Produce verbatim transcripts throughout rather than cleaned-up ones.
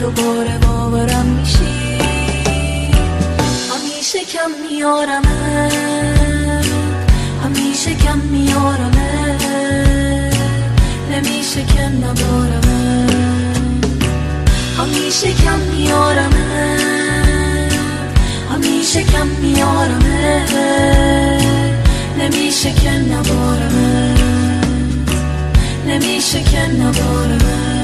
دوباره باورم میشی. همیشه کم میارمه، همیشه کم میارمه، نمیشه که نبارمه. همیشه کم میارمه، همیشه کم میارمه، نمیشه که نبارمه، نمیشه که نبارمه.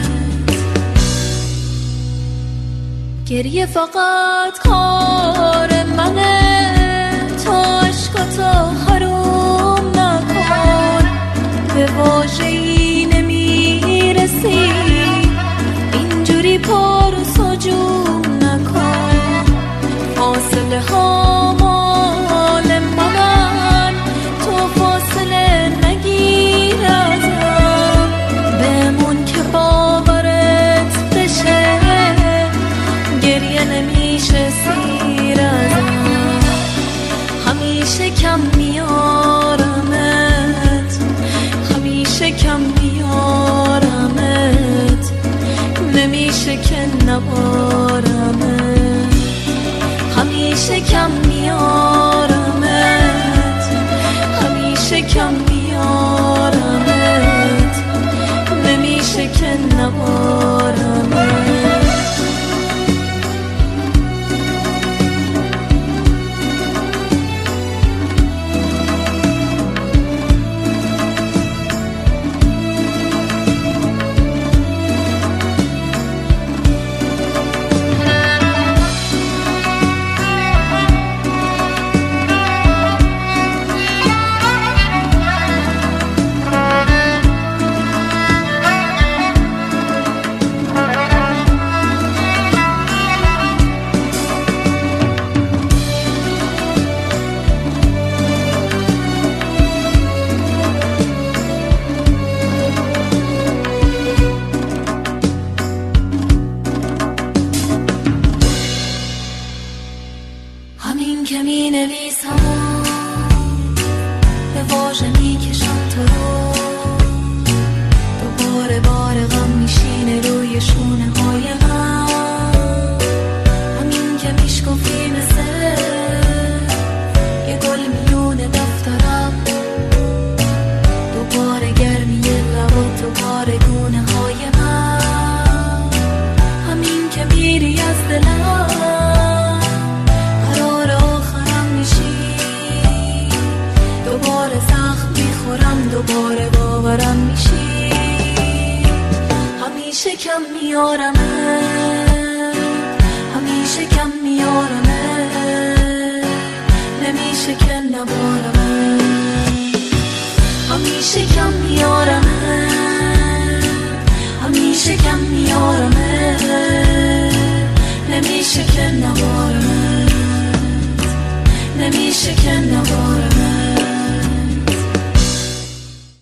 گریه فقط کار منه، تو عشقاتو حروم نکن، به واژه‌ای نمیرسی، اینجوری پر و سجوم نکن. فاصله ها مال من، تو فاصله نگیر ازم، بمون که باورت بشه، گریه نمیشه سیر ازم. همیشه کم میارمت، همیشه کم میارمت، نمیشه که نبارمت. همیشه کم میارمت، همیشه کم میارمت، نمیشه که نبارمت. همین که می نویسم به واژه می کشم تو رو، دوباره بار غم میشینه روی شونه های من. همین که میشکفی مثل یه گل میون دفترم، دوباره گرمی لبات، دوباره گونه های من. همین که میری از دلم، دوباره زخم میخورم، دوباره باورم میشی. همیشه کم میارمه، همیشه کم میارمه، نمیشه که نبارمه. همیشه کم میارمه، همیشه کم میارمه، نمیشه که نبارمه، نمیشه که نبارمه.